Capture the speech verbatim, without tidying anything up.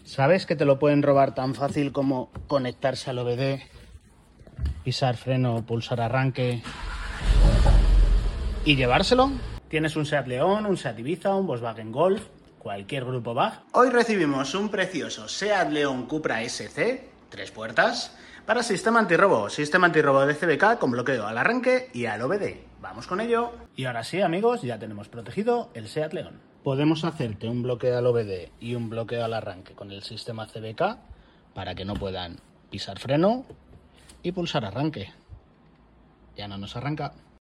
¿Sabes que te lo pueden robar tan fácil como conectarse al O B D, pisar freno, pulsar arranque y llevárselo? ¿Tienes un Seat León, un Seat Ibiza, un Volkswagen Golf, cualquier grupo B A G? Hoy recibimos un precioso Seat León Cupra S C, tres puertas, para sistema antirrobo. Sistema antirrobo de C B K con bloqueo al arranque y al O B D. Vamos con ello. Y ahora sí, amigos, ya tenemos protegido el Seat León. Podemos hacerte un bloqueo al O B D y un bloqueo al arranque con el sistema C B K para que no puedan pisar freno y pulsar arranque. Ya no nos arranca.